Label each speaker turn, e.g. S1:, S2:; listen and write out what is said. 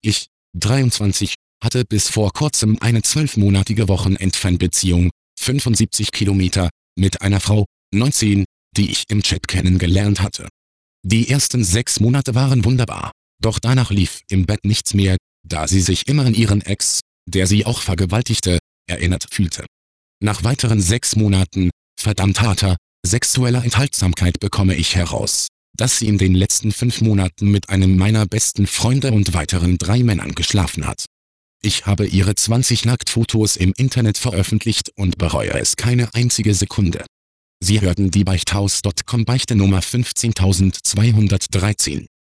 S1: Ich, 23, hatte bis vor kurzem eine 12-monatige Wochenendfernbeziehung, 75 Kilometer, mit einer Frau, 19, die ich im Chat kennengelernt hatte. Die ersten 6 Monate waren wunderbar, doch danach lief im Bett nichts mehr, da sie sich immer an ihren Ex, der sie auch vergewaltigte, erinnert fühlte. Nach weiteren 6 Monaten, verdammt harter, sexueller Enthaltsamkeit bekomme ich heraus, dass sie in den letzten 5 Monaten mit einem meiner besten Freunde und weiteren 3 Männern geschlafen hat. Ich habe ihre 20 Nacktfotos im Internet veröffentlicht und bereue es keine einzige Sekunde. Sie hörten die Beichthaus.com Beichte Nummer 15213.